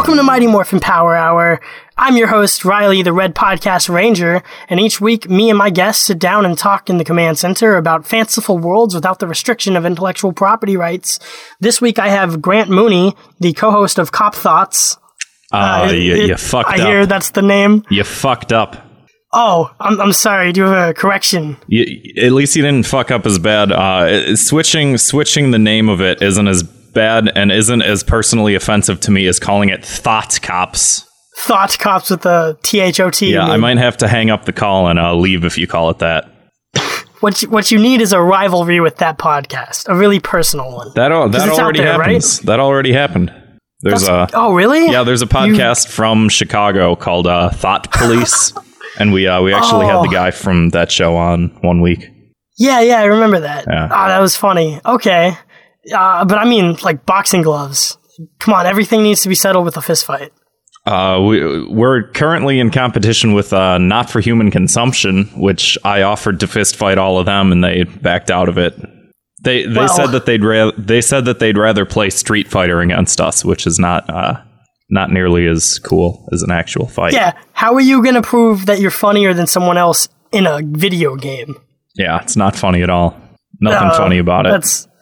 Welcome to Mighty Morphin Power Hour. I'm your host, Riley, the Red Podcast Ranger, and each week, me and my guests sit down and talk in the command center about fanciful worlds without the restriction of intellectual property rights. This week, I have Grant Mooney, the co-host of Cop Thoughts. You fucked up. I hear that's the name. You fucked up. Oh, I'm sorry. Do you have a correction? At least you didn't fuck up as bad. Switching the name of it isn't as bad and isn't as personally offensive to me as calling it Thought Cops. Thought Cops with a T-H-O-T. Yeah, I might have to hang up the call and leave if you call it that. What you need is a rivalry with that podcast, a really personal one. That already happens. Right? That already happened. Oh, really? Yeah, there's a podcast from Chicago called Thought Police, and we actually had the guy from that show on one week. Yeah, I remember that. Yeah. Oh, that was funny. Okay. But I mean, like boxing gloves. Come on, everything needs to be settled with a fist fight. We're currently in competition with Not for Human Consumption, which I offered to fist fight all of them, and they backed out of it. They said that they'd rather play Street Fighter against us, which is not nearly as cool as an actual fight. Yeah, how are you going to prove that you're funnier than someone else in a video game? Yeah, it's not funny at all. Nothing funny about it.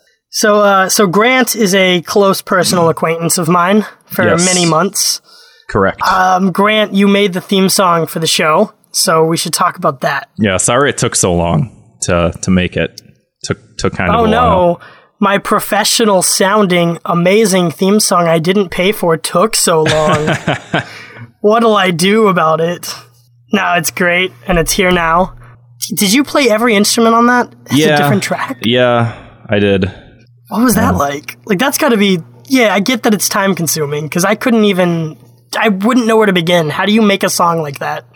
So Grant is a close personal acquaintance of mine for many months. Correct. Grant, you made the theme song for the show, so we should talk about that. Yeah, sorry it took so long to make it. Took kind of a while. Oh no, my professional sounding amazing theme song I didn't pay for took so long. What'll I do about it? No, it's great, and it's here now. Did you play every instrument on that? It's a different track? Yeah, I did. What was that like? Like, that's gotta be... Yeah, I get that it's time-consuming, because I wouldn't know where to begin. How do you make a song like that?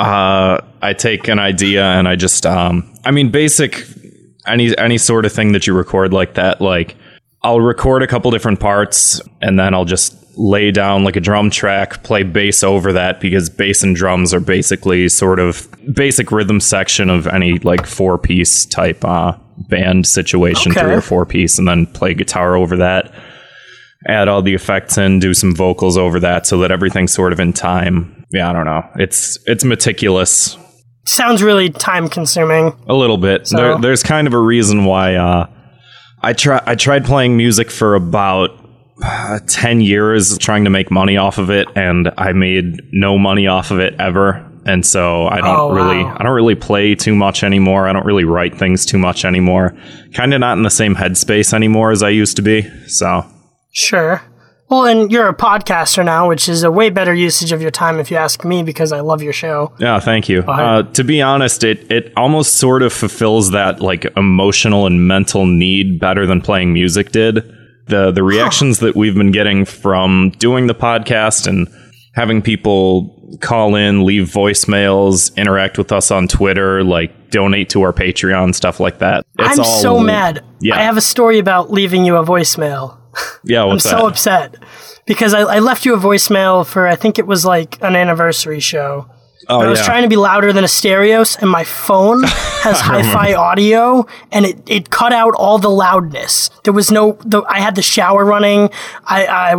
I take an idea, and I just... basic... Any sort of thing that you record like that, like, I'll record a couple different parts, and then I'll just lay down, like, a drum track, play bass over that, because bass and drums are basically sort of basic rhythm section of any, like, 4-piece type band situation, 3 or 4-piece, and then play guitar over that, add all the effects in, do some vocals over that, so that everything's sort of in time. Yeah, I don't know. It's meticulous. Sounds really time-consuming. A little bit. So. There's kind of a reason why I tried playing music for about 10 years, trying to make money off of it, and I made no money off of it ever. And so I don't really play too much anymore. I don't really write things too much anymore. Kind of not in the same headspace anymore as I used to be. So sure. Well, and you're a podcaster now, which is a way better usage of your time, if you ask me, because I love your show. Yeah, thank you. To be honest, it almost sort of fulfills that, like, emotional and mental need better than playing music did. The reactions that we've been getting from doing the podcast and having people call in, leave voicemails, interact with us on Twitter, like donate to our Patreon, stuff like that. I'm so mad. Yeah. I have a story about leaving you a voicemail. Yeah, what's that? I'm so upset because I left you a voicemail for, I think it was like an anniversary show. I was trying to be louder than a stereo, and my phone has hi-fi audio, and it cut out all the loudness. There was I had the shower running. I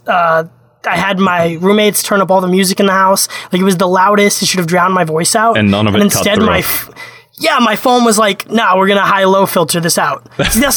had my roommates turn up all the music in the house. Like, it was the loudest. It should have drowned my voice out. And none of it instead, cut through. My phone was like, no, we're going to high-low filter this out.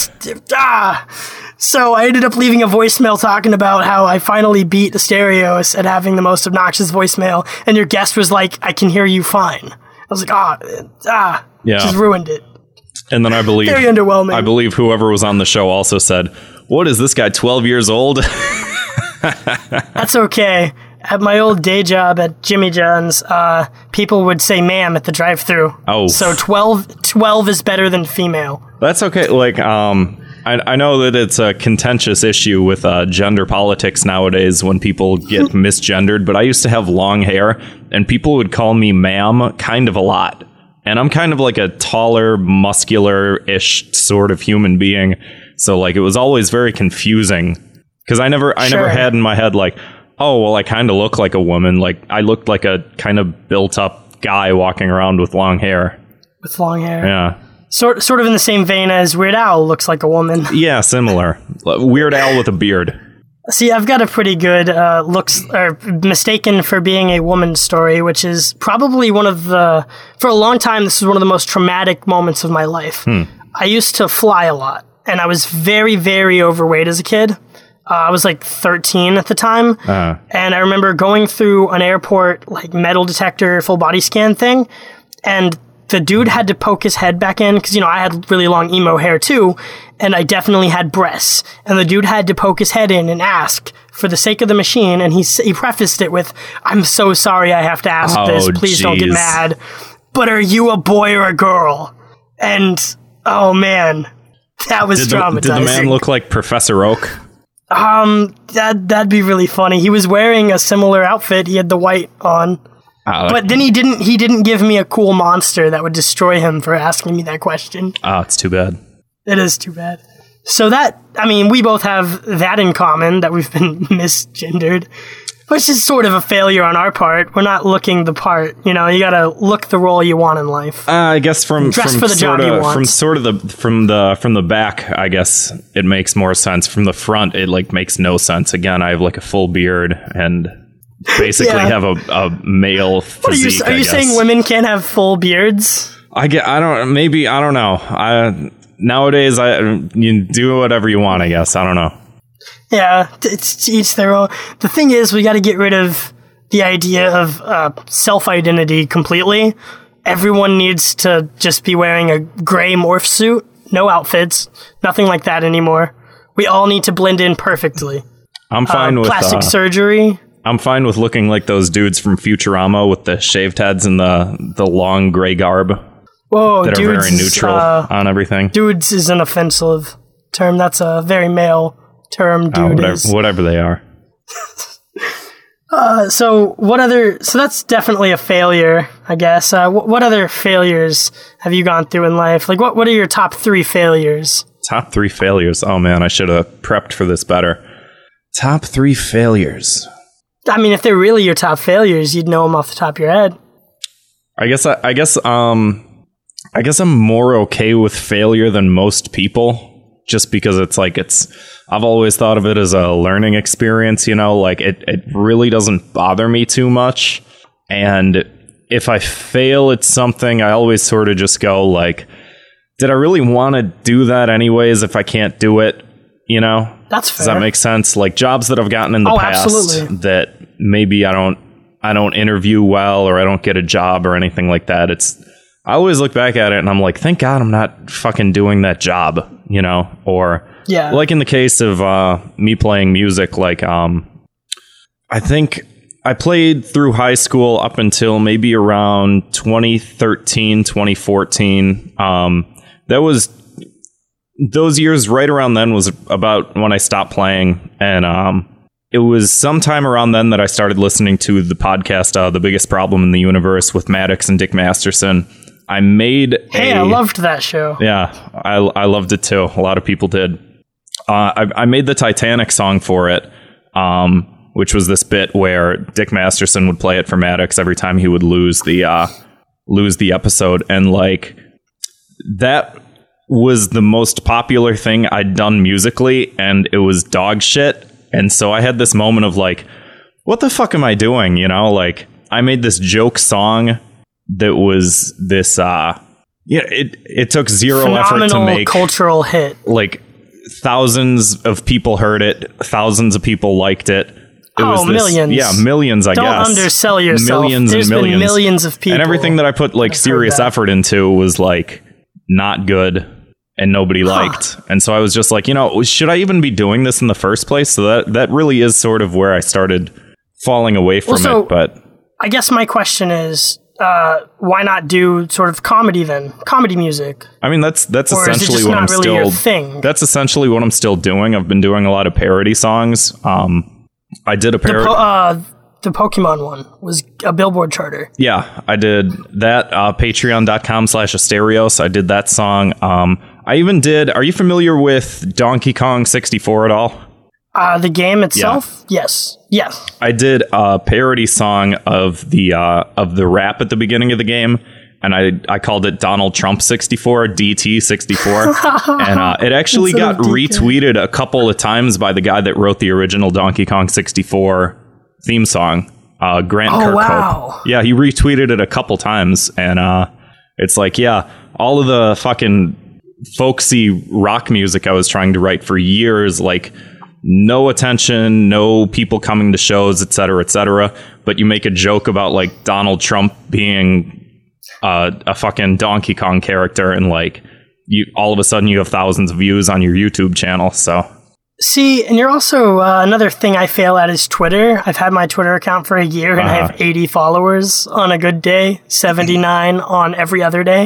So I ended up leaving a voicemail talking about how I finally beat the stereos at having the most obnoxious voicemail, and your guest was like, I can hear you fine. I was like, just ruined it. And then I believe... Very underwhelming. I believe whoever was on the show also said, what is this guy, 12 years old? That's okay. At my old day job at Jimmy John's, people would say ma'am at the drive-thru. Oh. So 12 is better than female. That's okay. Like, I know that it's a contentious issue with gender politics nowadays when people get misgendered, but I used to have long hair, and people would call me ma'am kind of a lot. And I'm kind of like a taller, muscular-ish sort of human being. So, like, it was always very confusing. Because I never had in my head, like, oh, well, I kind of look like a woman. Like, I looked like a kind of built-up guy walking around with long hair. With long hair. Yeah. Sort of in the same vein as Weird Al looks like a woman. Yeah, similar. Weird Al with a beard. See, I've got a pretty good mistaken for being a woman story, which is probably for a long time, this is one of the most traumatic moments of my life. I used to fly a lot, and I was very, very overweight as a kid. I was like 13 at the time, and I remember going through an airport, like metal detector, full body scan thing, and the dude had to poke his head back in, because, I had really long emo hair too, and I definitely had breasts. And the dude had to poke his head in and ask, for the sake of the machine, and he prefaced it with, "I'm so sorry I have to ask this, please don't get mad, but are you a boy or a girl?" And, oh man, that was traumatizing. Did the man look like Professor Oak? That'd be really funny. He was wearing a similar outfit, he had the white on. But then he didn't give me a cool monster that would destroy him for asking me that question. Oh, it's too bad. It is too bad. So we both have that in common, that we've been misgendered, which is sort of a failure on our part. We're not looking the part, you gotta look the role you want in life. I guess from the back, I guess it makes more sense. From the front, it makes no sense. Again, I have a full beard and basically have a male physique. Are you saying women can't have full beards? I don't know. Nowadays, you do whatever you want, I guess. I don't know. Yeah, it's each their own. The thing is, we got to get rid of the idea of self-identity completely. Everyone needs to just be wearing a gray morph suit, no outfits, nothing like that anymore. We all need to blend in perfectly. I'm fine with plastic surgery. I'm fine with looking like those dudes from Futurama with the shaved heads and the long gray garb. Whoa, that are very neutral on everything. Dudes is an offensive term. That's a very male term. Whatever they are. So that's definitely a failure, I guess. What other failures have you gone through in life? What are your top 3 failures? Top 3 failures. Oh man, I should have prepped for this better. Top 3 failures. I mean, if they're really your top failures, you'd know them off the top of your head. I guess I'm more okay with failure than most people, just because I've always thought of it as a learning experience, it really doesn't bother me too much. And if I fail at something, I always sort of just go did I really want to do that anyways if I can't do it? That's fair. Does that make sense? Jobs that I've gotten in the past absolutely. that maybe I don't interview well, or I don't get a job or anything like that. I always look back at it and I'm like, thank God I'm not fucking doing that job, or in the case of me playing music, I think I played through high school up until maybe around 2013, 2014. That was those years right around then was about when I stopped playing. And it was sometime around then that I started listening to the podcast, The Biggest Problem in the Universe with Maddox and Dick Masterson. I loved that show. Yeah, I loved it too. A lot of people did. I made the Titanic song for it, which was this bit where Dick Masterson would play it for Maddox every time he would lose the episode. And that was the most popular thing I'd done musically, and it was dog shit. And so I had this moment of what the fuck am I doing? I made this joke song that was this it took zero phenomenal effort to make. Cultural hit. Thousands of people heard it, thousands of people liked it. Millions. Yeah, millions, I guess. Don't undersell yourself. Millions There's and millions. Been millions of people. And everything that I put serious effort into was not good and nobody liked. And so I was just should I even be doing this in the first place? So that really is sort of where I started falling away from it. But I guess my question is, why not do sort of comedy then? Comedy music. I mean, that's essentially what I'm still. Your thing? That's essentially what I'm still doing. I've been doing a lot of parody songs. I did a parody. The Pokemon one was a Billboard charter. Yeah, I did that. Patreon.com/Asterios. I did that song. I even did. Are you familiar with Donkey Kong 64 at all? The game itself? Yeah. Yes. I did a parody song of the rap at the beginning of the game, and I called it Donald Trump 64, DT 64, and it actually got retweeted a couple of times by the guy that wrote the original Donkey Kong 64 theme song, Grant Kirkhope. Wow. Yeah, he retweeted it a couple times, and it's like, yeah, all of the fucking folksy rock music I was trying to write for years, like no attention, no people coming to shows, etc., but you make a joke about like Donald Trump being a fucking Donkey Kong character, and like you all of a sudden you have thousands of views on your YouTube channel. So see, and you're also another thing I fail at is Twitter. I've had my Twitter account for a year, and I have 80 followers on a good day, 79 on every other day.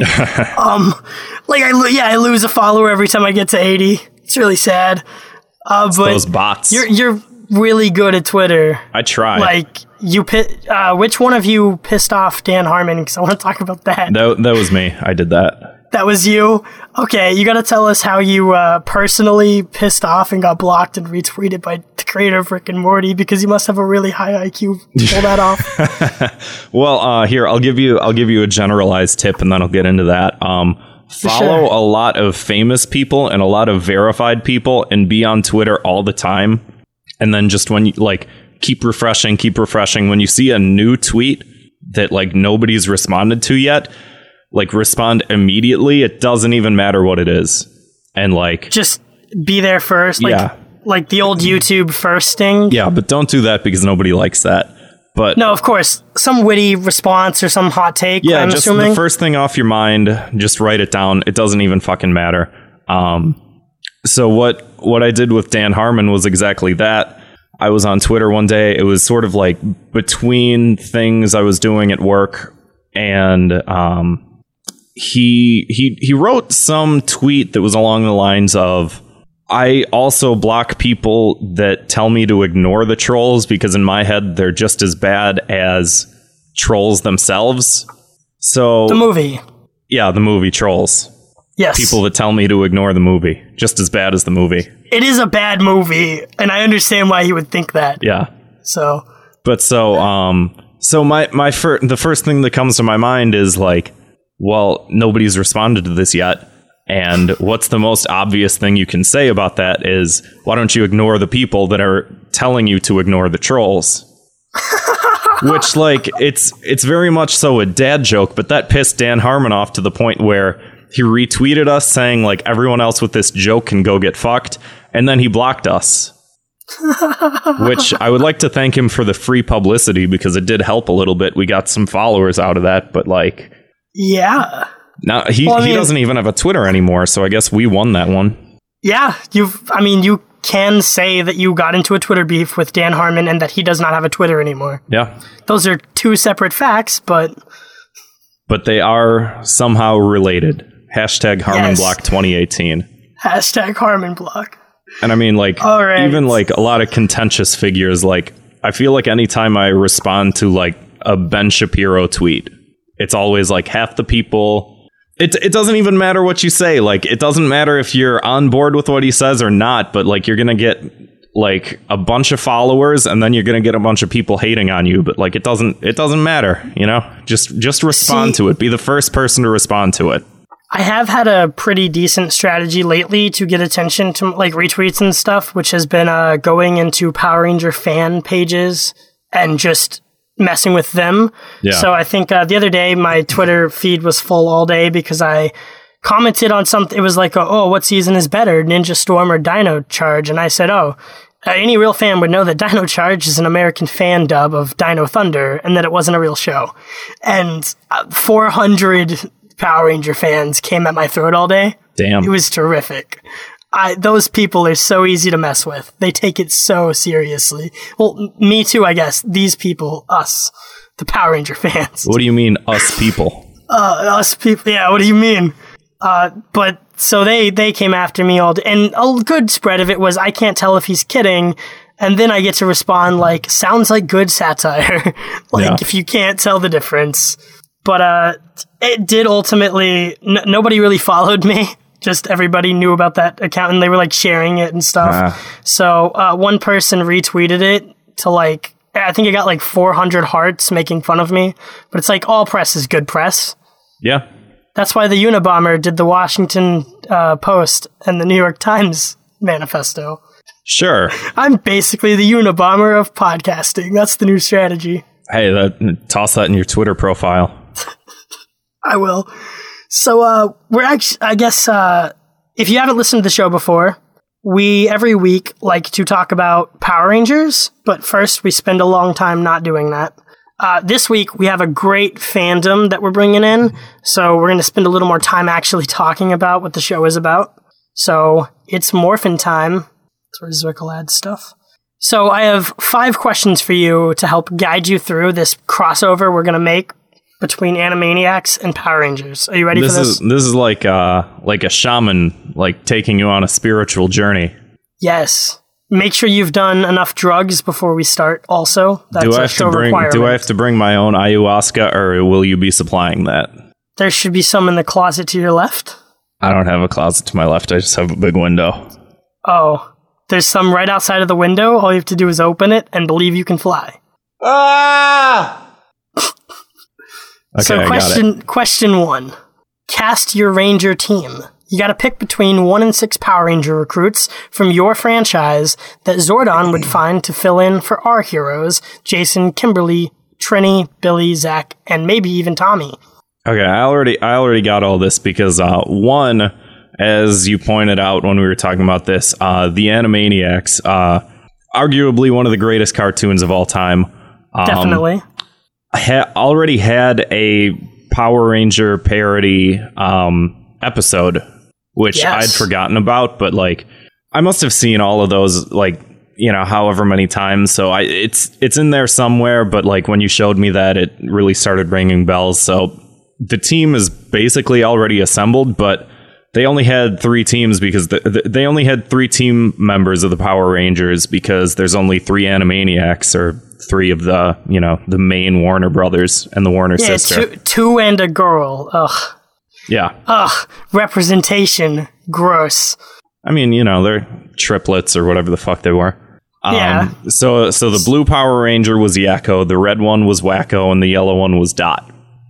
I lose a follower every time I get to 80. It's really sad. But those bots. You're really good at Twitter. I try. Like which one of you pissed off Dan Harmon? Because I want to talk about that. That was me. I did that. That was you? Okay, you got to tell us how you personally pissed off and got blocked and retweeted by the creator of Rick and Morty, because you must have a really high IQ to pull that off. Well, here I'll give you a generalized tip, and then I'll get into that. Follow a lot of famous people and a lot of verified people, and be on Twitter all the time. And then just when you like keep refreshing. When you see a new tweet that like nobody's responded to yet, like respond immediately. It doesn't even matter what it is. And like just be there first. Like the old YouTube first thing. Yeah, but don't do that because nobody likes that. But no, of course, some witty response or some hot take. Yeah, just assuming. The first thing off your mind, just write it down. It doesn't even fucking matter. So what I did with Dan Harmon was exactly that. I was on Twitter one day. It was sort of like between things I was doing at work, and he wrote some tweet that was along the lines of, I also block people that tell me to ignore the trolls because in my head they're just as bad as trolls themselves. So the movie. Yeah, the movie Trolls. Yes. People that tell me to ignore the movie, just as bad as the movie. It is a bad movie, and I understand why he would think that. Yeah. So the first thing that comes to my mind is like, well, nobody's responded to this yet. And what's the most obvious thing you can say about that is, why don't you ignore the people that are telling you to ignore the trolls? Which, like, it's very much so a dad joke, but that pissed Dan Harmon off to the point where he retweeted us saying, like, everyone else with this joke can go get fucked, and then he blocked us. Which I would like to thank him for the free publicity, because it did help a little bit. We got some followers out of that, but, like... Yeah. Now he doesn't even have a Twitter anymore, so I guess we won that one. Yeah, you can say that you got into a Twitter beef with Dan Harmon and that he does not have a Twitter anymore. Yeah. Those are two separate facts, but they are somehow related. #HarmonBlock 2018. #HarmonBlock. And I mean, like, even like a lot of contentious figures, like, I feel like anytime I respond to like a Ben Shapiro tweet, it's always like half the people. It doesn't even matter what you say. Like, it doesn't matter if you're on board with what he says or not, but like, you're going to get like a bunch of followers, and then you're going to get a bunch of people hating on you. But like, it doesn't matter, you know, just respond to it. Be the first person to respond to it. I have had a pretty decent strategy lately to get attention to like retweets and stuff, which has been going into Power Ranger fan pages and just messing with them. Yeah. So I think the other day my Twitter feed was full all day because I commented on something. It was like, what season is better, Ninja Storm or Dino Charge? And I said, any real fan would know that Dino Charge is an American fan dub of Dino Thunder and that it wasn't a real show. And 400 Power Ranger fans came at my throat all day. Damn. It was terrific. Those people are so easy to mess with. They take it so seriously. Well, me too, I guess. These people, us, the Power Ranger fans. What do you mean, us people? Us people. Yeah, what do you mean? But so they came after me all day. And a good spread of it was, I can't tell if he's kidding. And then I get to respond like, sounds like good satire. If you can't tell the difference. But it did ultimately, nobody really followed me. Just everybody knew about that account and they were like sharing it and stuff. So one person retweeted it to like, I think it got like 400 hearts making fun of me. But it's like, all press is good press. Yeah. That's why the Unabomber did the Washington Post and the New York Times manifesto. Sure. I'm basically the Unabomber of podcasting. That's the new strategy. Hey, toss that in your Twitter profile. I will. So we're actually, I guess, if you haven't listened to the show before, we every week like to talk about Power Rangers, but first we spend a long time not doing that. This week we have a great fandom that we're bringing in, so we're going to spend a little more time actually talking about what the show is about. So it's Morphin time. That's where Zwickle adds stuff. So I have 5 questions for you to help guide you through this crossover we're going to make between Animaniacs and Power Rangers. Are you ready for this? This is like a shaman, like taking you on a spiritual journey. Yes. Make sure you've done enough drugs before we start. Also, that's do I have to bring my own ayahuasca, or will you be supplying that? There should be some in the closet to your left. I don't have a closet to my left. I just have a big window. Oh, there's some right outside of the window. All you have to do is open it and believe you can fly. Ah! Okay, so question 1. Cast your Ranger team. You got to pick between 1 and 6 Power Ranger recruits from your franchise that Zordon would find to fill in for our heroes, Jason, Kimberly, Trini, Billy, Zach, and maybe even Tommy. Okay, I already got all this because one, as you pointed out when we were talking about this, the Animaniacs, arguably one of the greatest cartoons of all time. Definitely. Already had a Power Ranger parody episode, which I'd forgotten about, but like I must have seen all of those, like, you know, however many times. So it's in there somewhere, but like when you showed me that, it really started ringing bells. So the team is basically already assembled, but they only had 3 teams because they only had 3 team members of the Power Rangers because there's only 3 Animaniacs, or 3 of the, you know, the main Warner brothers and the Warner sister. 2 and a girl. Ugh. Yeah. Ugh. Representation. Gross. I mean, you know, they're triplets or whatever the fuck they were. Yeah. So the blue Power Ranger was Yakko, the red one was Wacko, and the yellow one was Dot.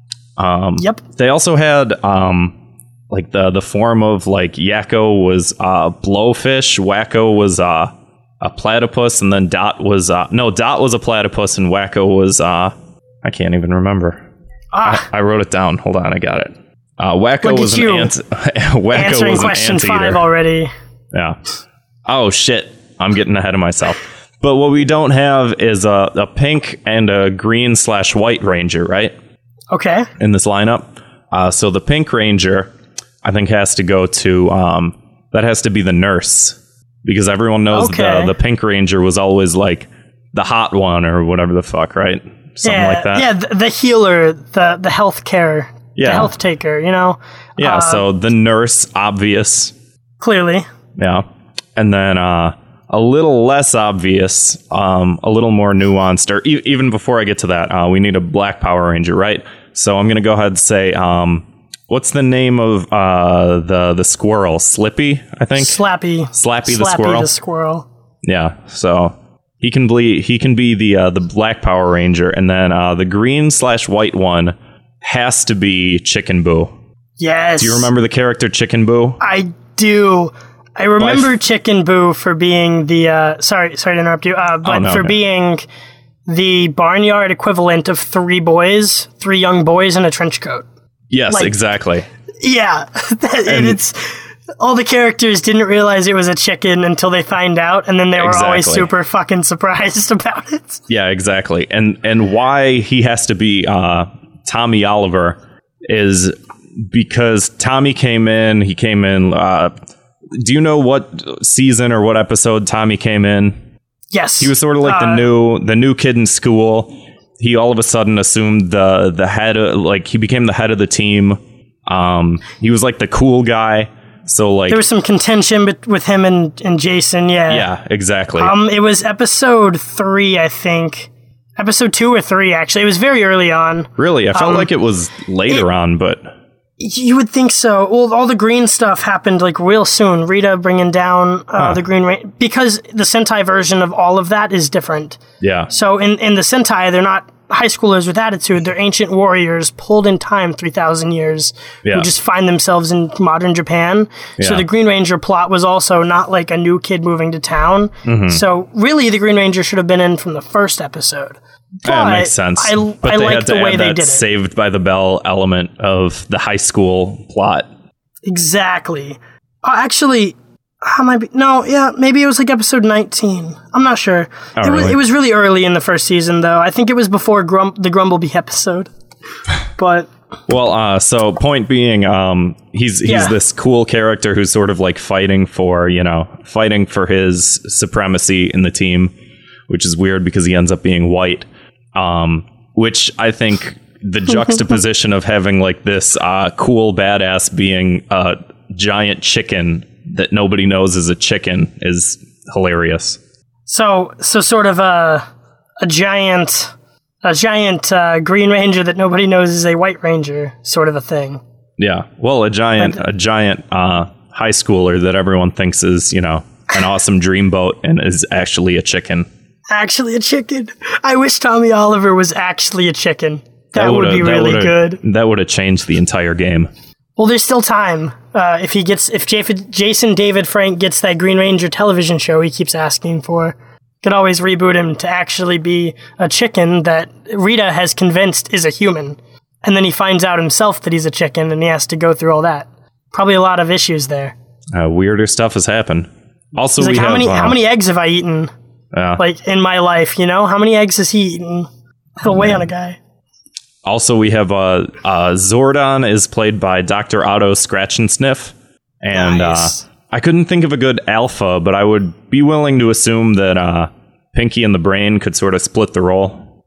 Yep. They also had like the form of like Yakko was blowfish, Wacko was a platypus, and then Dot was Dot was a platypus, and Wacko was I can't even remember. I wrote it down. Hold on, I got it. Wacko was an Wacko was question an anteater. 5 already. Yeah. Oh shit, I'm getting ahead of myself. But what we don't have is a pink and a green / white Ranger, right? Okay. In this lineup. So the Pink Ranger, I think, has to go to that has to be the nurse, because everyone knows the Pink Ranger was always like the hot one or whatever the fuck, right? Something like that. Yeah, the healer, the health care, the health taker, you know? Yeah, so the nurse, obvious. Clearly. Yeah. And then a little less obvious, a little more nuanced, or even before I get to that, we need a black Power Ranger, right? So I'm going to go ahead and say, what's the name of the squirrel? Slippy, I think? Slappy the squirrel. Yeah, so he can be the black Power Ranger, and then the green / white one has to be Chicken Boo. Yes. Do you remember the character Chicken Boo? I do. I remember Chicken Boo for being the sorry to interrupt you, being the barnyard equivalent of 3 young boys in a trench coat. Yes, exactly. Yeah. And it's all the characters didn't realize it was a chicken until they find out, and then they were always super fucking surprised about it. Yeah, exactly. And why he has to be Tommy Oliver is because Tommy came in. Do you know what season or what episode Tommy came in? Yes. He was sort of like the new kid in school. He all of a sudden assumed the head, like he became the head of the team. He was like the cool guy. So like there was some contention with him and Jason. Yeah. Yeah, exactly. It was episode 3, I think. Episode 2 or 3, actually. It was very early on. Really? I felt like it was later on, but you would think so. Well, all the green stuff happened like real soon. Rita bringing down the Green because the Sentai version of all of that is different. Yeah. So in the Sentai, they're not high schoolers with attitude. They're ancient warriors pulled in time 3,000 years who just find themselves in modern Japan. Yeah. So the Green Ranger plot was also not like a new kid moving to town. Mm-hmm. So really, the Green Ranger should have been in from the first episode. That makes sense. I like the way they did it. Saved by the Bell element of the high school plot. Exactly. Actually, maybe it was like episode 19. I'm not sure. It was really early in the first season, though. I think it was before the Grumblebee episode. But well, so point being, he's this cool character who's sort of like fighting for his supremacy in the team, which is weird because he ends up being white. Which I think the juxtaposition of having like this cool badass being a giant chicken that nobody knows is a chicken is hilarious. So sort of a giant Green Ranger that nobody knows is a White Ranger, sort of a thing. Yeah, well, a giant high schooler that everyone thinks is an awesome dreamboat and is actually a chicken. Actually a chicken. I wish Tommy Oliver was actually a chicken. That would be really good. That would have changed the entire game. Well, there's still time. If Jason David Frank gets that Green Ranger television show he keeps asking for, could always reboot him to actually be a chicken that Rita has convinced is a human. And then he finds out himself that he's a chicken and he has to go through all that. Probably a lot of issues there. Weirder stuff has happened. Also, he's like, how many eggs have I eaten? Like in my life, how many eggs has he eaten? That'll weigh on a guy. Also, we have Zordon is played by Dr. Otto Scratch and Sniff. And nice. I couldn't think of a good alpha, but I would be willing to assume that Pinky and the Brain could sort of split the role.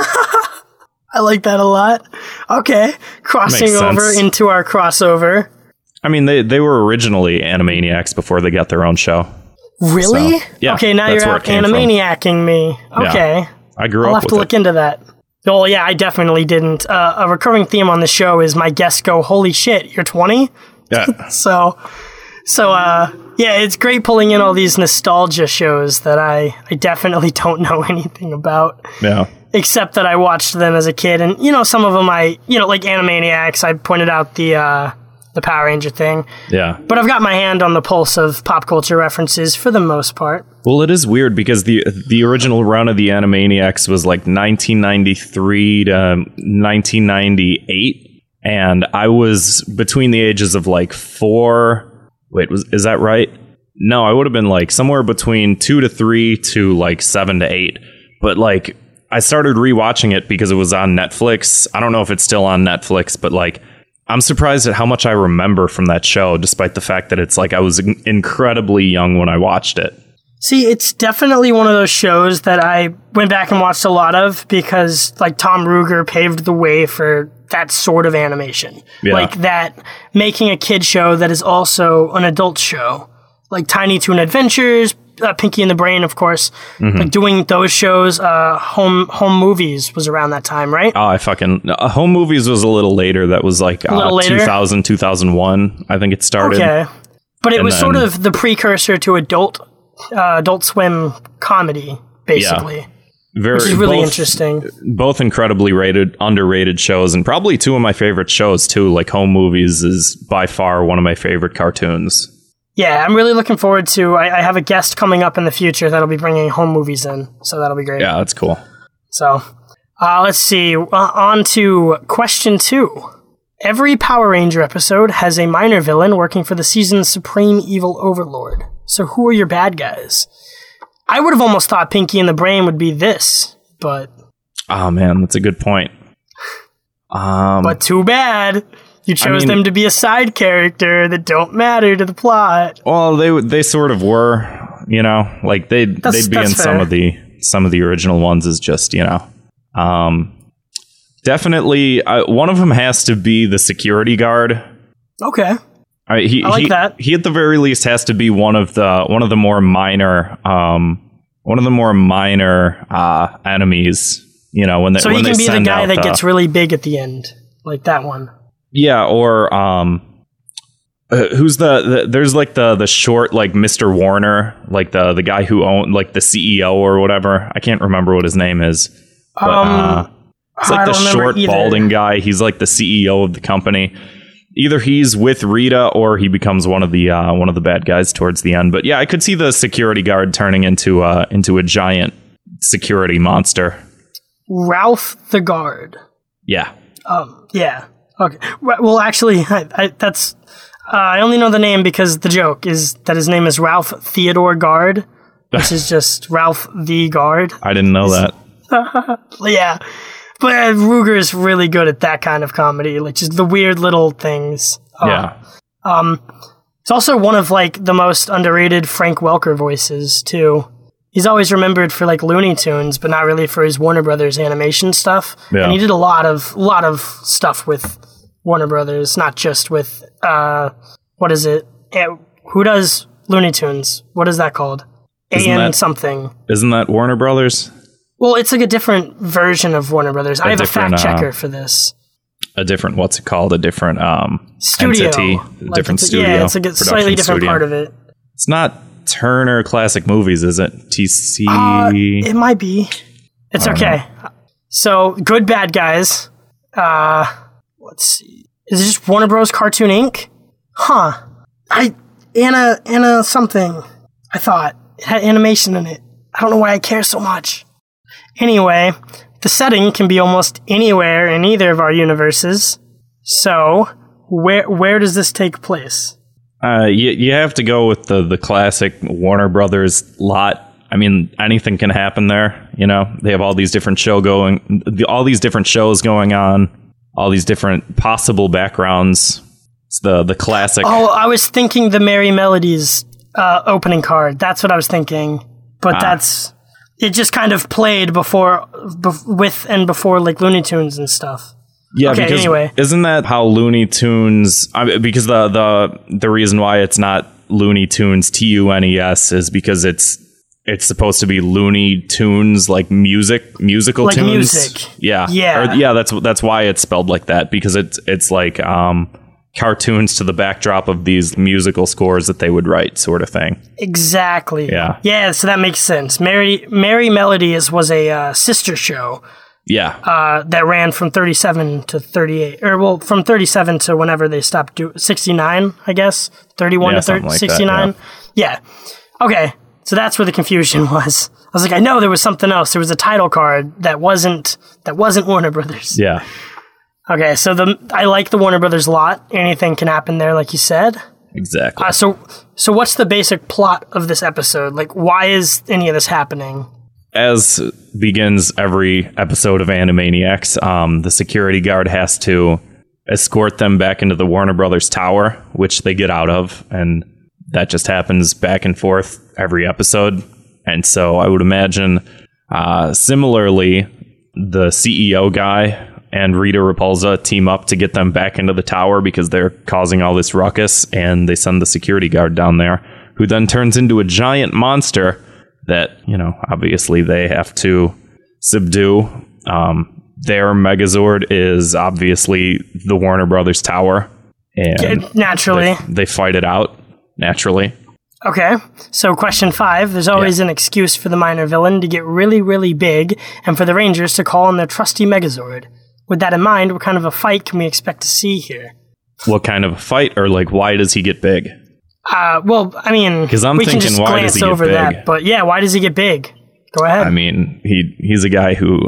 I like that a lot. Okay. Crossing over into our crossover. I mean, they were originally Animaniacs before they got their own show. Really? So, yeah, okay, now you're out Animaniacing me. Okay. Yeah, I grew up with it. I'll have to look into that. Oh, yeah, I definitely didn't. A recurring theme on the show is my guests go, holy shit, you're 20? Yeah. So, it's great pulling in all these nostalgia shows that I definitely don't know anything about. Yeah. Except that I watched them as a kid. And, some of them like Animaniacs, I pointed out the Power Ranger thing. Yeah. But I've got my hand on the pulse of pop culture references for the most part. Well, it is weird because the original run of the Animaniacs was like 1993 to 1998. And I was between the ages of like 4. Wait, is that right? No, I would have been like somewhere between 2 to 3 to like 7 to 8. But like I started rewatching it because it was on Netflix. I don't know if it's still on Netflix, but like I'm surprised at how much I remember from that show, despite the fact that it's like I was incredibly young when I watched it. See, it's definitely one of those shows that I went back and watched a lot of because like Tom Ruegger paved the way for that sort of animation. Yeah. Like that, making a kid show that is also an adult show. Like Tiny Toon Adventures, Pinky and the Brain, of course. Mm-hmm. Like doing those shows, Home Movies was around that time, right? Oh, Home Movies was a little later. That was like 2000, 2001, I think it started. Okay. But it was sort of the precursor to Adult Swim comedy, basically. Yeah. Which is really interesting. Both incredibly underrated shows, and probably two of my favorite shows, too. Like Home Movies is by far one of my favorite cartoons. Yeah, I'm really looking forward to... I have a guest coming up in the future that'll be bringing Home Movies in, so that'll be great. Yeah, that's cool. So, let's see. On to question 2. Every Power Ranger episode has a minor villain working for the season's supreme evil overlord. So who are your bad guys? I would have almost thought Pinky and the Brain would be this, but... Oh, man, that's a good point. But too bad. You chose them to be a side character that don't matter to the plot. Well, they sort of were, like they'd be in fair. some of the original ones is just, definitely one of them has to be the security guard. Okay. I like that. He at the very least has to be one of the more minor enemies. When they so he can be the guy that gets really big at the end, like that one. Yeah, or who's there's like the short like Mr. Warner, like the guy who owned like the CEO or whatever. I can't remember what his name is. But, It's like the short, balding guy. He's like the CEO of the company. Either he's with Rita or he becomes one of the bad guys towards the end. But yeah, I could see the security guard turning into a giant security monster. Ralph the Guard. Yeah. Yeah. Okay. Well, actually, I only know the name because the joke is that his name is Ralph Theodore Guard, which is just Ralph the Guard. I didn't know that. Yeah. But Ruger is really good at that kind of comedy, like just the weird little things. Yeah. It's also one of like the most underrated Frank Welker voices too. He's always remembered for like Looney Tunes, but not really for his Warner Brothers animation stuff. Yeah. And he did a lot of stuff with Warner Brothers, not just with what is it? Who does Looney Tunes? What is that called? Something. Isn't that Warner Brothers? Well, it's like a different version of Warner Brothers. I have a fact checker for this. A different, what's it called? A different studio. Entity, different studio. Yeah, it's like a slightly different part of it. It's not Turner Classic Movies, is it? TC? It might be. It's okay. So, Good Bad Guys. Let's see. Is it just Warner Bros. Cartoon Inc.? Huh. Anna something. I thought. It had animation in it. I don't know why I care so much. Anyway, the setting can be almost anywhere in either of our universes. So, where does this take place? You have to go with the classic Warner Brothers lot. I mean, anything can happen there. You know, they have all these different shows going on, all these different possible backgrounds. It's the classic. Oh, I was thinking the Merry Melodies opening card. That's what I was thinking. But it just kind of played before like Looney Tunes and stuff. Yeah, okay, because anyway. Isn't that how Looney Tunes... because the reason why it's not Looney Tunes, TUNES, is because it's supposed to be Looney Tunes, like musical like tunes. Music. Yeah. Yeah. That's why it's spelled like that, because it's like cartoons to the backdrop of these musical scores that they would write, sort of thing. Exactly. Yeah. Yeah, so that makes sense. Merry Melodies was a sister show. Yeah. That ran from 37 to 38. From 37 to whenever they stopped 69, I guess. 31 to 69. That, yeah. Okay. So that's where the confusion was. I was like, I know there was something else. There was a title card that wasn't Warner Brothers. Yeah. Okay, so I like the Warner Brothers lot. Anything can happen there, like you said. Exactly. So what's the basic plot of this episode? Like, why is any of this happening? As begins every episode of Animaniacs, the security guard has to escort them back into the Warner Brothers tower, which they get out of, and that just happens back and forth every episode. And so I would imagine, similarly, the CEO guy and Rita Repulsa team up to get them back into the tower because they're causing all this ruckus, and they send the security guard down there, who then turns into a giant monster that, obviously they have to subdue. Their Megazord is obviously the Warner Brothers tower, and naturally they fight it out naturally. Okay, so question 5. There's always an excuse for the minor villain to get really, really big, and for the Rangers to call on their trusty Megazord. With that in mind, what kind of a fight can we expect to see here? What kind of a fight, or like why does he get big? Well, I mean, because I'm thinking, just why does he get big? That, but yeah, why does he get big? Go ahead. I mean, he's a guy who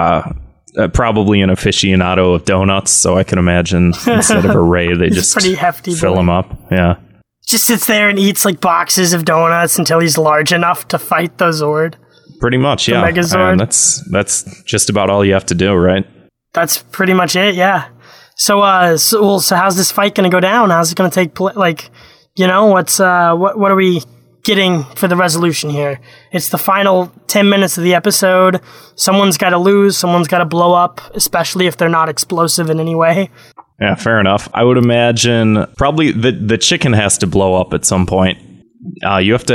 probably an aficionado of donuts, so I can imagine instead of a ray, they just pretty hefty fill him up. Yeah, just sits there and eats like boxes of donuts until he's large enough to fight the Zord. Pretty much, yeah. Megazord. That's just about all you have to do, right? That's pretty much it, yeah. So how's this fight going to go down? How's it going to take place? Like, what are we getting for the resolution here? It's the final 10 minutes of the episode. Someone's got to lose. Someone's got to blow up, especially if they're not explosive in any way. Yeah, fair enough. I would imagine probably the chicken has to blow up at some point. You have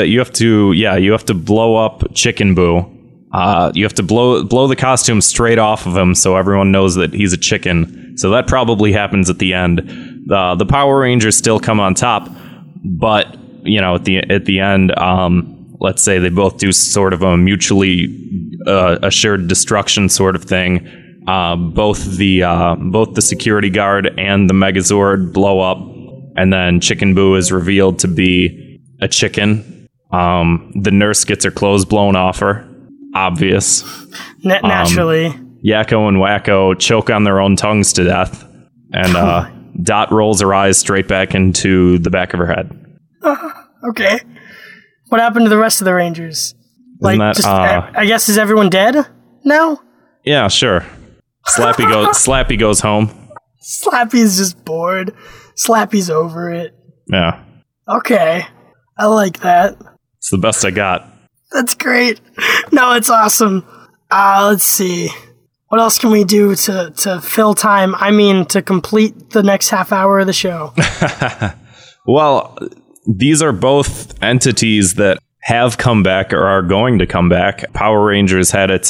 to blow up Chicken Boo. You have to blow the costume straight off of him so everyone knows that he's a chicken. So that probably happens at the end. The Power Rangers still come on top, but at the end, let's say they both do sort of a mutually assured destruction sort of thing. both the security guard and the Megazord blow up, and then Chicken Boo is revealed to be a chicken. The nurse gets her clothes blown off her. Obvious. Naturally. Yakko and Wacko choke on their own tongues to death, and Dot rolls her eyes straight back into the back of her head. Okay. What happened to the rest of the Rangers? I guess, is everyone dead now? Yeah, sure. Slappy goes home. Slappy's just bored. Slappy's over it. Yeah. Okay. I like that. It's the best I got. That's great. No, it's awesome. Let's see. What else can we do to fill time? I mean, to complete the next half hour of the show. Well, these are both entities that have come back or are going to come back. Power Rangers had its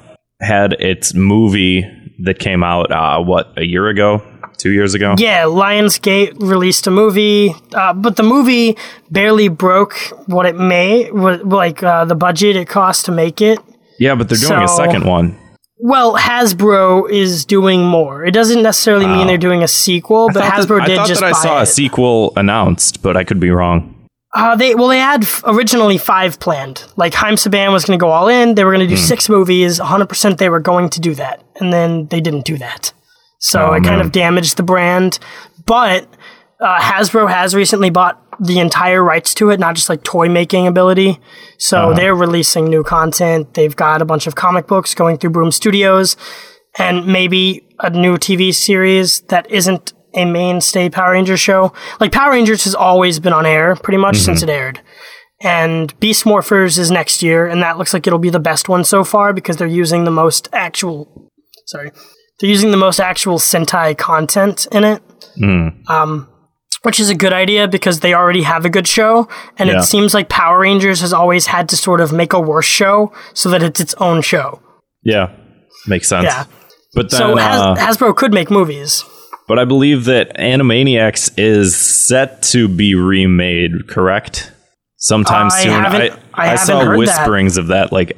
movie that came out, a year ago? 2 years ago? Yeah, Lionsgate released a movie, but the movie barely broke what it made, the budget it cost to make it. Yeah, but they're doing a second one. Well, Hasbro is doing more. It doesn't necessarily mean they're doing a sequel, but Hasbro did just buy it. I saw a sequel announced, but I could be wrong. They had originally 5 planned. Like, Haim Saban was going to go all in. They were going to do 6 movies. 100% they were going to do that. And then they didn't do that. So it kind of damaged the brand. But Hasbro has recently bought the entire rights to it, not just like toy making ability. So they're releasing new content. They've got a bunch of comic books going through Boom Studios, and maybe a new TV series that isn't a mainstay Power Rangers show. Like, Power Rangers has always been on air pretty much since it aired. And Beast Morphers is next year, and that looks like it'll be the best one so far because they're using the most actual Sentai content in it. Which is a good idea because they already have a good show, and it seems like Power Rangers has always had to sort of make a worse show so that it's its own show. Yeah, makes sense. Yeah. But then, so Hasbro could make movies. But I believe that Animaniacs is set to be remade, correct? Sometime soon. I saw whisperings of that like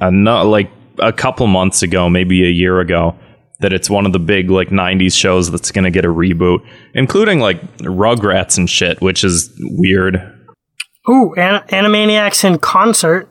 a couple months ago, maybe a year ago, that it's one of the big like 90s shows that's going to get a reboot, including like Rugrats and shit, which is weird. Ooh, Animaniacs in concert.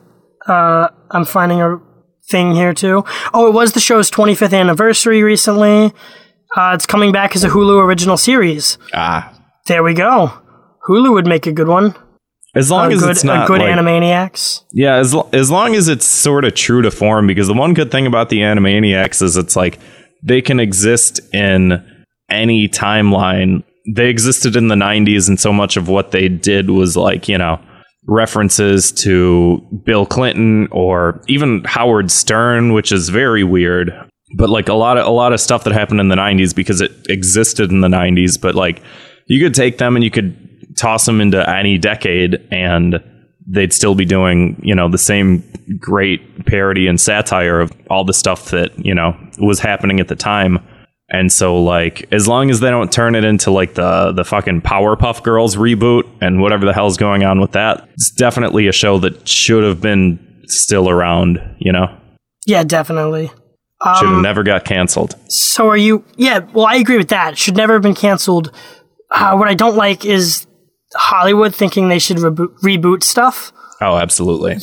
I'm finding a thing here too. Oh, it was the show's 25th anniversary recently. It's coming back as a Hulu original series. There we go. Hulu would make a good one. As long as it's not a good Animaniacs. Yeah, as long as it's sort of true to form, because the one good thing about the Animaniacs is it's like they can exist in any timeline. They existed in the 90s, and so much of what they did was like, references to Bill Clinton or even Howard Stern, which is very weird. But like a lot of stuff that happened in the 90s because it existed in the 90s, but like you could take them and you could toss them into any decade and they'd still be doing, the same great parody and satire of all the stuff that, was happening at the time. And so, like, as long as they don't turn it into, like, the fucking Powerpuff Girls reboot and whatever the hell's going on with that, it's definitely a show that should have been still around, Yeah, definitely. Should have never got canceled. So are you... Yeah, well, I agree with that. Should never have been canceled. What I don't like is Hollywood thinking they should reboot stuff. Oh, absolutely.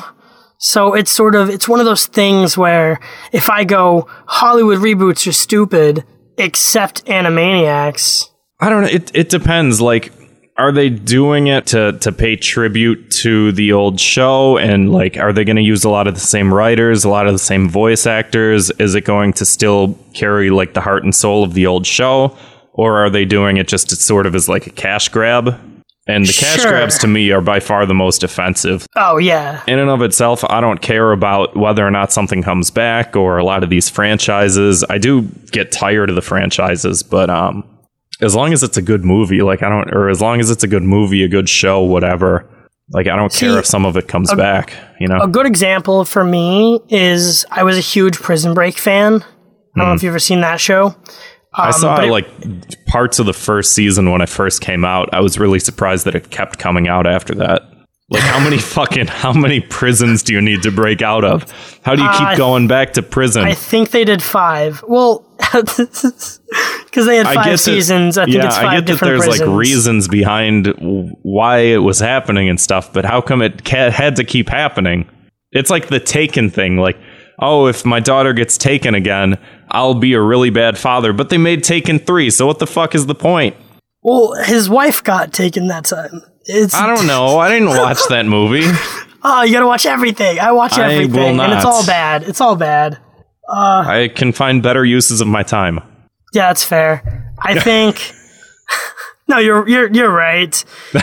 So it's one of those things where if I go, Hollywood reboots are stupid, except Animaniacs. I don't know. It depends. Like, are they doing it to pay tribute to the old show? And like, are they going to use a lot of the same writers, a lot of the same voice actors? Is it going to still carry like the heart and soul of the old show? Or are they doing it just sort of as like a cash grab? And the cash grabs to me are by far the most offensive. Oh, yeah. In and of itself, I don't care about whether or not something comes back or a lot of these franchises. I do get tired of the franchises, but as long as it's a good movie, as long as it's a good movie, a good show, whatever, like, I don't care if some of it comes back, A good example for me is I was a huge Prison Break fan. I don't know if you've ever seen that show. I saw parts of the first season when it first came out. I was really surprised that it kept coming out after that. Like, how many prisons do you need to break out of? How do you keep going back to prison? I think they did 5. Well, because they had 5 seasons. I think it's 5 different prisons. I get that there's like reasons behind why it was happening and stuff, but how come it had to keep happening? It's like the Taken thing. Like, oh, if my daughter gets taken again, I'll be a really bad father. But they made Taken 3, so what the fuck is the point? Well, his wife got taken that time. I don't know. I didn't watch that movie. Oh, you gotta watch everything. I watch everything. I will not. And it's all bad. It's all bad. I can find better uses of my time. Yeah, that's fair. I think... No, you're right.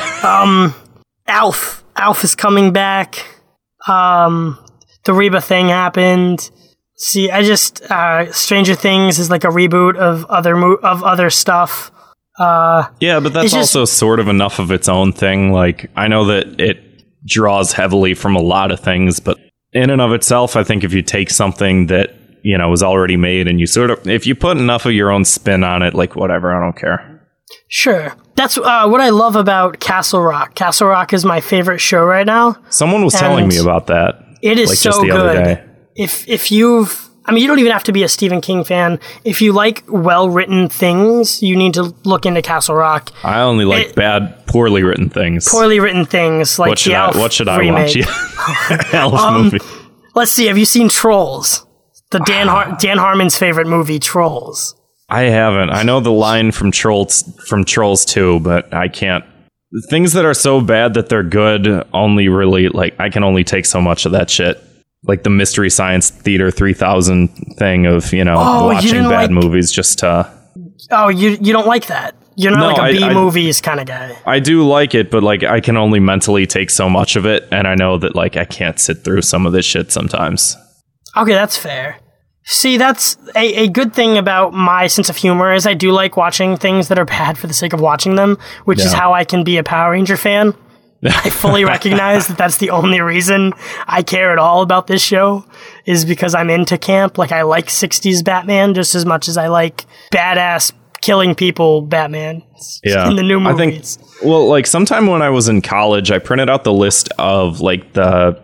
Alf is coming back. The Reba thing happened. See, Stranger Things is like a reboot of other stuff. Yeah, but that's also sort of enough of its own thing. Like, I know that it draws heavily from a lot of things, but in and of itself, I think if you take something that, was already made and you if you put enough of your own spin on it, like, whatever, I don't care. Sure. That's what I love about Castle Rock. Castle Rock is my favorite show right now. Someone was telling me about that. It is so good. Other day. If you've... you don't even have to be a Stephen King fan. If you like well-written things, you need to look into Castle Rock. I only like poorly written things. Poorly written things, like the Elf What should I remake. watch? Elf movie. Let's see, have you seen Trolls? The Dan Harmon's favorite movie, Trolls. I haven't. I know the line from Trolls 2, but I can't. Things that are so bad that they're good only really, like, I can only take so much of that shit. Like the Mystery Science Theater 3000 thing of, watching bad movies just to... Oh, you don't like that? You're not like a B-movies kind of guy. I do like it, but like I can only mentally take so much of it, and I know that like I can't sit through some of this shit sometimes. Okay, that's fair. See, that's a good thing about my sense of humor is I do like watching things that are bad for the sake of watching them, which is how I can be a Power Ranger fan. I fully recognize that that's the only reason I care at all about this show is because I'm into camp. Like, I like 60s Batman just as much as I like badass killing people Batman in the new movies. I think, well, like, sometime when I was in college, I printed out the list of, like, the...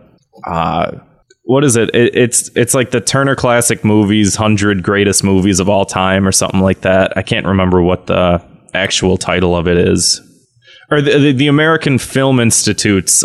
what is it? It's like the Turner Classic Movies 100 Greatest Movies of All Time or something like that. I can't remember what the actual title of it is. Or the American Film Institute's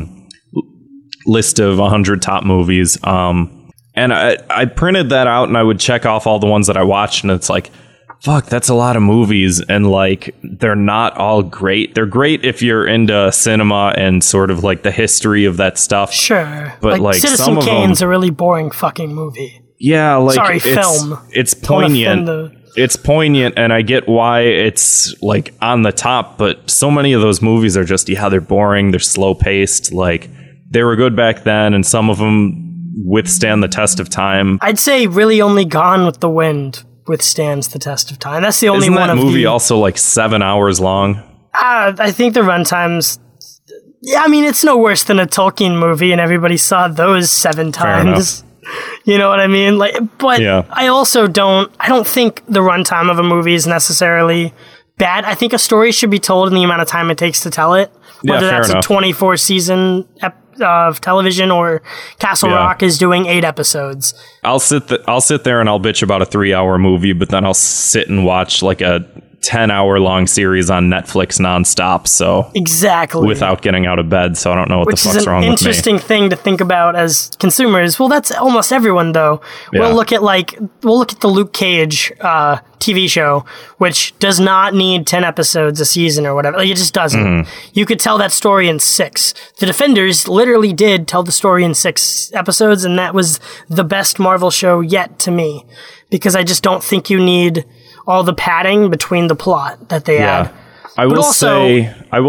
list of 100 top movies. And I printed that out and I would check off all the ones that I watched, and it's like, fuck, that's a lot of movies. And like, they're not all great. They're great if you're into cinema and sort of like the history of that stuff. Sure. But like Citizen Kane's a really boring fucking movie. Yeah, like film. It's poignant. It's poignant, and I get why it's like on the top, but so many of those movies are just, they're boring, they're slow paced. Like, they were good back then, and some of them withstand the test of time. I'd say really only Gone with the Wind withstands the test of time. That's the only one of the... Isn't that movie also like 7 hours long? I think the runtime's... Yeah, I mean, it's no worse than a Tolkien movie, and everybody saw those 7 times. You know what I mean? Like, but I also don't think the runtime of a movie is necessarily bad. I think a story should be told in the amount of time it takes to tell it. Whether that's a 24 season of television or Castle Rock is doing 8 episodes. I'll sit there and I'll bitch about a 3-hour movie, but then I'll sit and watch like a 10-hour long series on Netflix nonstop. So exactly, without getting out of bed. So I don't know what the fuck's wrong with me. Which is an interesting thing to think about as consumers. Well, that's almost everyone though. Yeah. We'll look at the Luke Cage TV show, which does not need 10 episodes a season or whatever. Like, it just doesn't. Mm-hmm. You could tell that story in 6. The Defenders literally did tell the story in 6 episodes, and that was the best Marvel show yet to me, because I just don't think you need all the padding between the plot that they add. I will say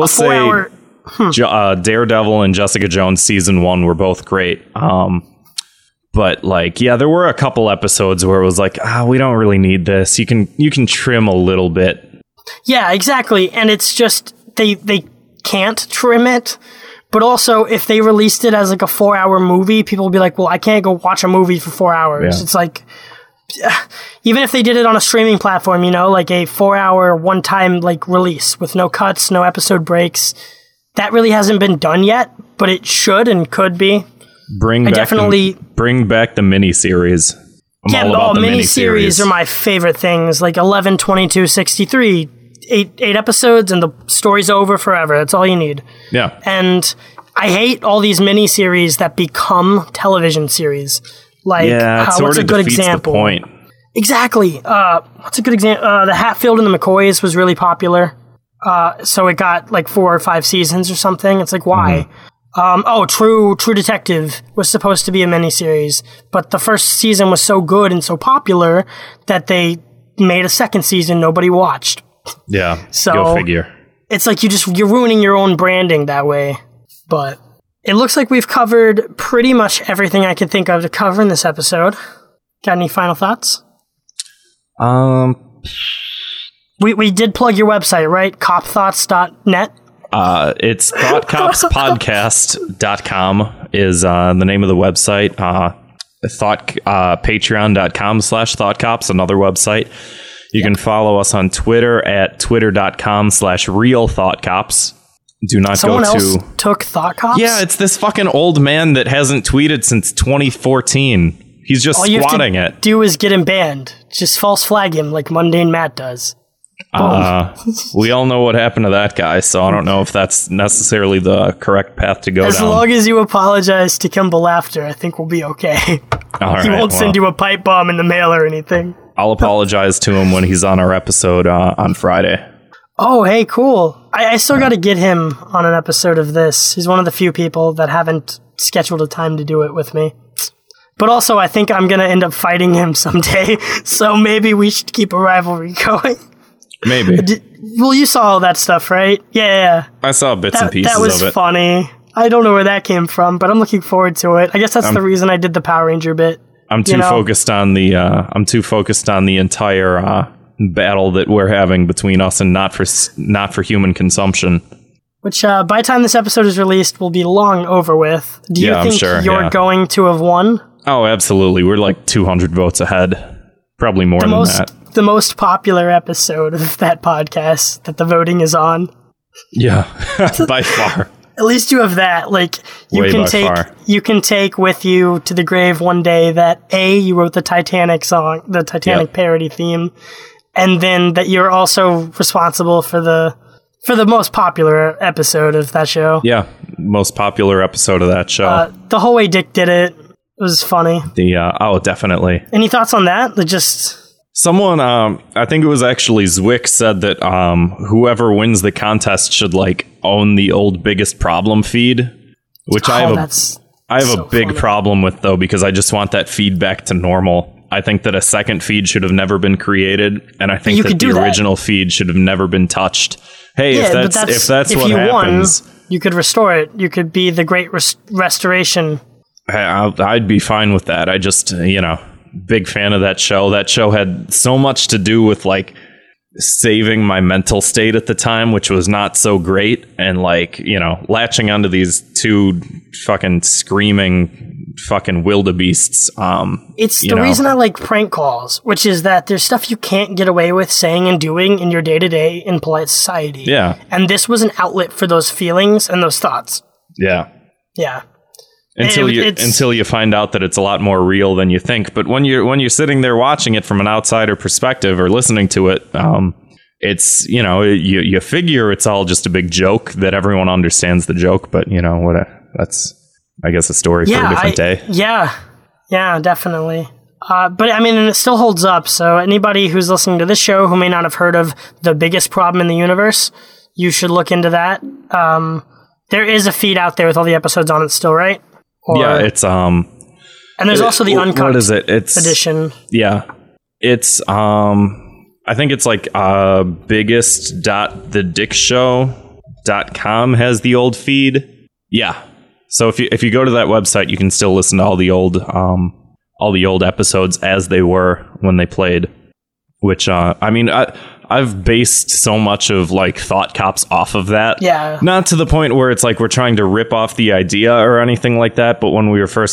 Daredevil and Jessica Jones season 1 were both great. But like, there were a couple episodes where it was like, we don't really need this. You can trim a little bit. Yeah, exactly. And it's just, they can't trim it. But also, if they released it as like a 4-hour movie, people would be like, well, I can't go watch a movie for 4 hours. Yeah. It's like, even if they did it on a streaming platform, like a 4-hour one-time like release with no cuts, no episode breaks, That really hasn't been done yet, but it should and could be. Bring back the miniseries. Yeah, miniseries are my favorite things, like 11, 22, 63, 8 episodes, and the story's over forever. That's all you need. Yeah. And I hate all these miniseries that become television series. Like, what's a good example? The point. Exactly. What's a good example? The Hatfield and the McCoys was really popular. So it got like 4 or 5 seasons or something. It's like, why? True Detective was supposed to be a miniseries, but the first season was so good and so popular that they made a second season nobody watched. Yeah, so go figure. It's like you're ruining your own branding that way. But it looks like we've covered pretty much everything I could think of to cover in this episode. Got any final thoughts? We did plug your website, right? Copthoughts.net? It's thoughtcopspodcast.com is the name of the website. Patreon.com/thoughtcops, another website. You can follow us on Twitter at twitter.com/realthoughtcops. Do not Someone go to... else took Thought Cops? Yeah, it's this fucking old man that hasn't tweeted since 2014. He's just squatting it. All you have to do is get him banned. Just false flag him like Mundane Matt does. We all know what happened to that guy, so I don't know if that's necessarily the correct path to go down. As long as you apologize to Kimball after, I think we'll be okay. He won't send you a pipe bomb in the mail or anything. I'll apologize to him when he's on our episode on Friday. Oh, hey, cool. I still got to get him on an episode of this. He's one of the few people that haven't scheduled a time to do it with me. But also, I think I'm going to end up fighting him someday, so maybe we should keep a rivalry going. Maybe. Well, you saw all that stuff, right? Yeah. I saw bits and pieces of it. That was funny. I don't know where that came from, but I'm looking forward to it. I guess that's the reason I did the Power Ranger bit. I'm too focused on the entire battle that we're having between us and not for human consumption. Which by the time this episode is released will be long over with. Do you think you're going to have won? Oh, absolutely. We're like 200 votes ahead. Probably more than that. The most popular episode of that podcast that the voting is on. Yeah, by far. At least you have that. Like you can take with you to the grave one day that you wrote the Titanic song, the Titanic parody theme, and then that you're also responsible for the most popular episode of that show. Yeah, most popular episode of that show. The whole way Dick did it was funny. Definitely. Any thoughts on that? Just someone, I think it was actually Zwick, said that whoever wins the contest should like own the old Biggest Problem feed, which I have a big problem with though, because I just want that feedback to normal. I think that a second feed should have never been created, and I think that the original feed should have never been touched. Hey, if that's what happens, you could restore it. You could be the great restoration. I'd be fine with that. I just, big fan of that show. That show had so much to do with like saving my mental state at the time, which was not so great, and like, latching onto these two fucking screaming fucking wildebeests. It's the reason I like prank calls, which is that there's stuff you can't get away with saying and doing in your day-to-day in polite society. Yeah. And this was an outlet for those feelings and those thoughts. Yeah. Yeah. Until you find out that it's a lot more real than you think. But when you're sitting there watching it from an outsider perspective or listening to it, it's, you figure it's all just a big joke, that everyone understands the joke, but that's, I guess, a story for a different day. Yeah, definitely. But I mean, it still holds up. So anybody who's listening to this show who may not have heard of The Biggest Problem in the Universe, you should look into that. There is a feed out there with all the episodes on it still, right? It's and there's also the uncut what is it? It's edition. Yeah. It's I think it's like biggest.thedickshow.com has the old feed. Yeah. So if you go to that website, you can still listen to all the old episodes as they were when they played. Which I've based so much of like Thought Cops off of that. Yeah. Not to the point where it's like we're trying to rip off the idea or anything like that, but when we were first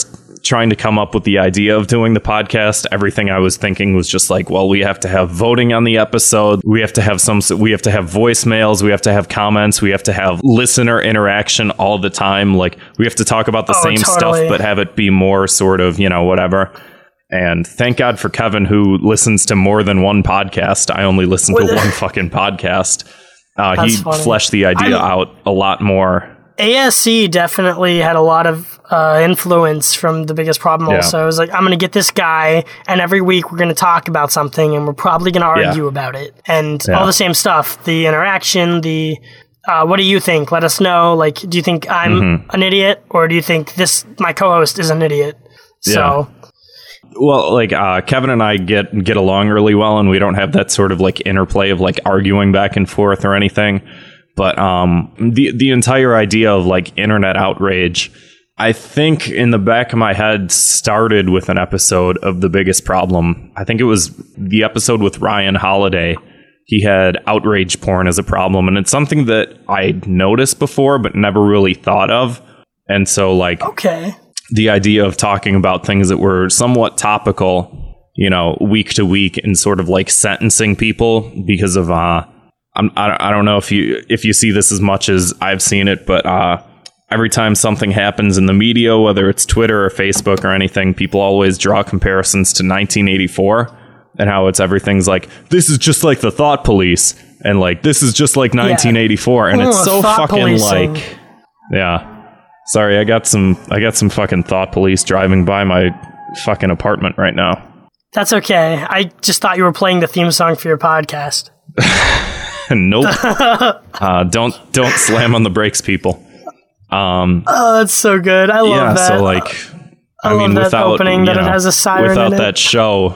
trying to come up with the idea of doing the podcast, everything I was thinking was just like, well, we have to have voting on the episode. We have to have voicemails. We have to have comments. We have to have listener interaction all the time. Like, we have to talk about the same stuff, but have it be more sort of, whatever. And thank God for Kevin, who listens to more than one podcast. I only listen to one fucking podcast. He fleshed the idea out a lot more. ASC definitely had a lot of influence from The Biggest Problem also. I was like, I'm going to get this guy, and every week we're going to talk about something, and we're probably going to argue about it. And all the same stuff, the interaction, what do you think? Let us know. Like, do you think I'm an idiot, or do you think my co-host is an idiot? So... Well, like Kevin and I get along really well, and we don't have that sort of like interplay of like arguing back and forth or anything. But the entire idea of like internet outrage, I think in the back of my head started with an episode of The Biggest Problem. I think it was the episode with Ryan Holiday. He had outrage porn as a problem, and it's something that I noticed before but never really thought of. And so like the idea of talking about things that were somewhat topical, week to week, and sort of like sentencing people because of I don't know if you see this as much as I've seen it, but every time something happens in the media, whether it's Twitter or Facebook or anything, people always draw comparisons to 1984 and how everything's like, this is just like the Thought Police, and like this is just like 1984, and it's so fucking policing. Like, sorry, I got some fucking Thought Police driving by my fucking apartment right now. That's okay. I just thought you were playing the theme song for your podcast. Nope. Don't slam on the brakes, people. That's so good. I love that. So like, I mean, that without opening that it has a siren without in that show,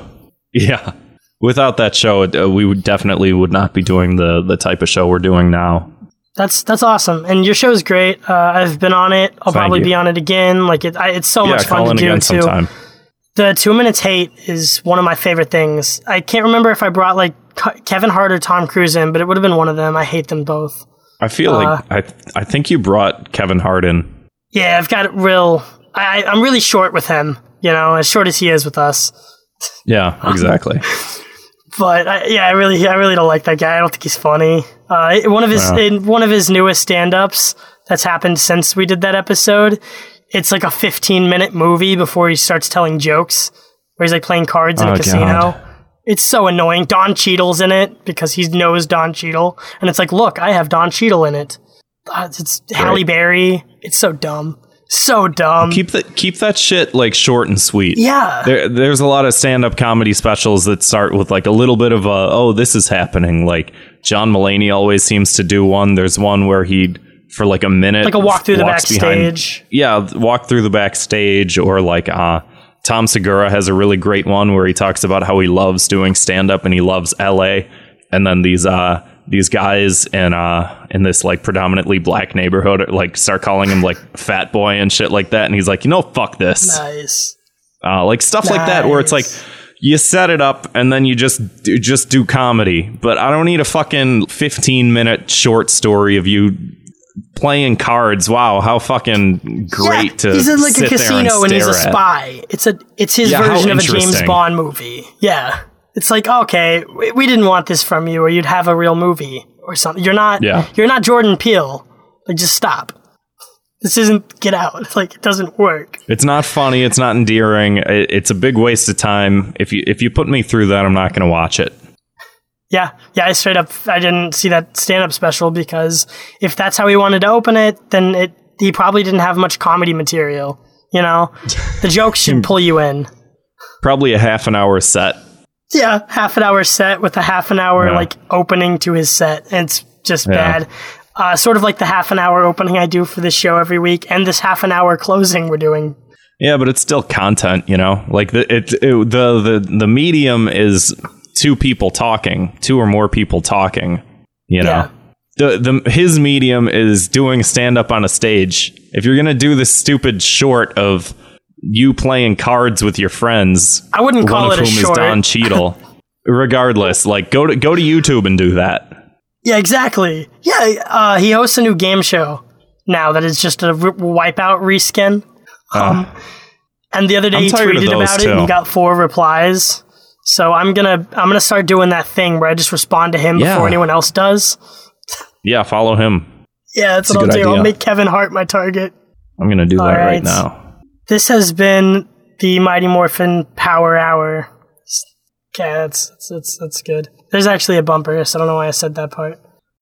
without that show, we would not be doing the type of show we're doing now. That's awesome, and your show's great. I've been on it. I'll probably be on it again. Like it's so much fun to do too. Sometime. The 2 Minutes Hate is one of my favorite things. I can't remember if I brought like Kevin Hart or Tom Cruise in, but it would have been one of them. I hate them both. I feel like I think you brought Kevin Hart in. Yeah, I've got I'm really short with him. As short as he is with us. Yeah, exactly. But I really don't like that guy. I don't think he's funny. One of his newest stand-ups that's happened since we did that episode, it's like a 15-minute movie before he starts telling jokes, where he's like playing cards in a casino. God. It's so annoying. Don Cheadle's in it because he knows Don Cheadle, and it's like, look, I have Don Cheadle in it. It's Halle Berry. It's so dumb. So dumb. Keep that shit like short and sweet. Yeah. There's a lot of stand-up comedy specials that start with like a little bit of this is happening. Like John Mulaney always seems to do one. There's one where he'd for like a minute, like a walk through the backstage. Walk through the backstage, or like Tom Segura has a really great one where he talks about how he loves doing stand-up and he loves LA, and then these guys in this like predominantly black neighborhood like start calling him like fat boy and shit like that, and he's like, fuck this. Nice. Like stuff like that where it's like you set it up and then you just do comedy, but I don't need a fucking 15-minute short story of you playing cards. Wow, how fucking great to he's in like sit a casino and he's a spy. It's his version of a James Bond movie. Yeah. It's like, okay, we didn't want this from you, or you'd have a real movie or something. You're not Jordan Peele. Like, just stop. This isn't Get Out. Like, it doesn't work. It's not funny. It's not endearing. It's a big waste of time. If you put me through that, I'm not going to watch it. Yeah, I straight up, I didn't see that stand-up special because if that's how he wanted to open it, then he probably didn't have much comedy material. The jokes should pull you in. Probably a half an hour set. Yeah, half an hour set with a half an hour like opening to his set. And it's just bad. Sort of like the half an hour opening I do for this show every week, and this half an hour closing we're doing. Yeah, but it's still content, Like the medium is two or more people talking. Yeah. His medium is doing stand up on a stage. If you're gonna do this stupid short of you playing cards with your friends, I wouldn't call it a short. One of whom is Don Cheadle. Regardless, like go to YouTube and do that. Yeah, exactly. Yeah, he hosts a new game show now that is just a Wipeout reskin. And the other day he tweeted about it and he got 4 replies. So I'm gonna start doing that thing where I just respond to him before anyone else does. Yeah, follow him. Yeah, that's what I'll do. I'll make Kevin Hart my target. I'm gonna do that right now. This has been the Mighty Morphin Power Hour. Okay, that's good. There's actually a bumper, so I don't know why I said that part.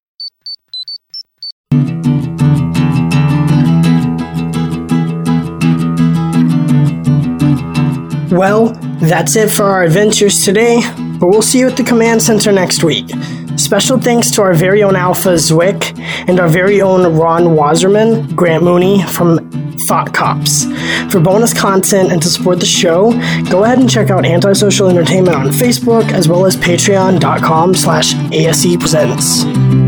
Well, that's it for our adventures today, but we'll see you at the command center next week. Special thanks to our very own Alpha Zwick and our very own Ron Wasserman, Grant Mooney from Thought Cops. For bonus content and to support the show, go ahead and check out Antisocial Entertainment on Facebook as well as patreon.com/ASE Presents.